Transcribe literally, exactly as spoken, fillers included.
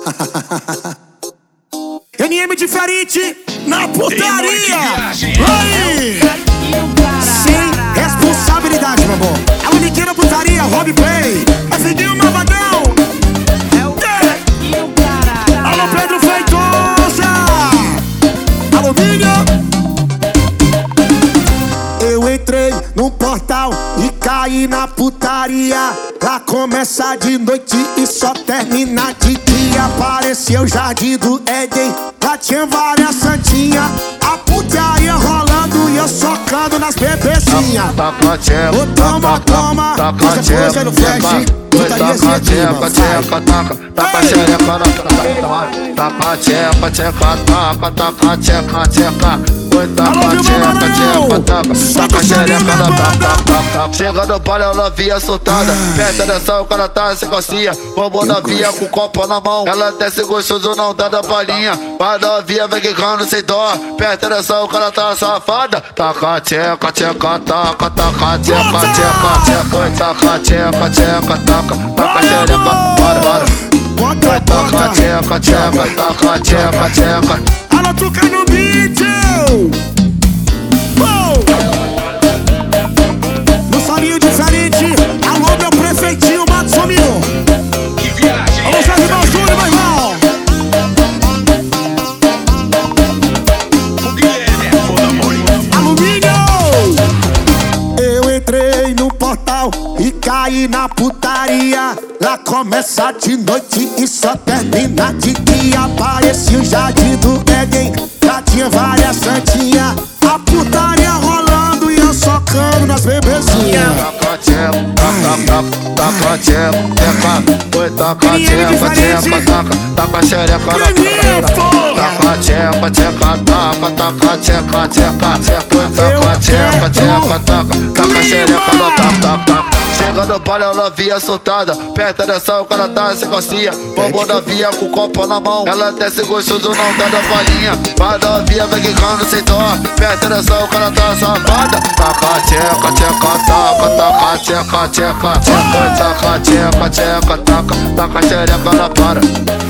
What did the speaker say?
N M diferente na putaria. Aí, sem responsabilidade, meu amor. É o Niquinho na putaria, Rob Play. F D o Malvadão. Alô, Pedro Feitosa. Alô, Minha. Eu entrei num portal e caí na putaria. Lá começa de noite e só termina de dia. Apareceu o Jardim do Éden, lá tinha várias santinhas. A putaria rolando e eu socando nas bebezinhas. Ô, toma, toma, essa coisa no flash. Putaria sem clima, tcheca, taca, taca xereca na taca, tcheca, tcheca, taca, taca, tcheca, tcheca. Oi, taca, tcheca, tcheca, taca, taca xereca na taca. Chega no baile, ela novinha soltada. Perto dessa, o cara tá sem calcinha. Vamos novinha com o copo na mão. Ela desce gostoso, não dá da palhinha. Vai novinha, vem quicando sem dó. Perto dessa, o cara tá safada. Taca, tcheca, tcheca, taca, taca, tcheca, tcheca, tcheca. Oi, taca, tcheca, tcheca, taca. Taca xereca, bora, bora. Vai, taca, tcheca, tcheca, taca, tcheca, tcheca. Alô, Tuca no beat. No solinho diferente. Alô, meu prefeitinho, Mato Sumiu. Alô, Jorge Mal Júnior, meu irmão. Alumínio. Eu entrei no portal e caí na putaria. Lá começa de noite e só termina de dia. Aparecia o Jardim do Éden, já tinha várias santinhas. A putaria rolando e eu socando nas bebezinhas. Taca, tcheca, taca, taca, tcheca, tcheca. Oi, taca, tcheca, tcheca, taca, taca xereca na taca. Taca, tcheca, tcheca, taca, taca, tcheca, tcheca, tcheca. Taca, tcheca, tcheca, taca, taca xereca na taca. Chega no baile, ela novinha soltada. Perto dessa, o cara tá sem calcinha. Vamos novinha com o copo na mão. Ela desce gostoso, não dá da palhinha. Vai novinha, vem quicando sem dó. Perto dessa, o cara tá safada. Taca, tcheca, tcheca, taca, taca, tcheca, tcheca, tcheca. Taca, tcheca, tcheca, taca, taca xereca na para.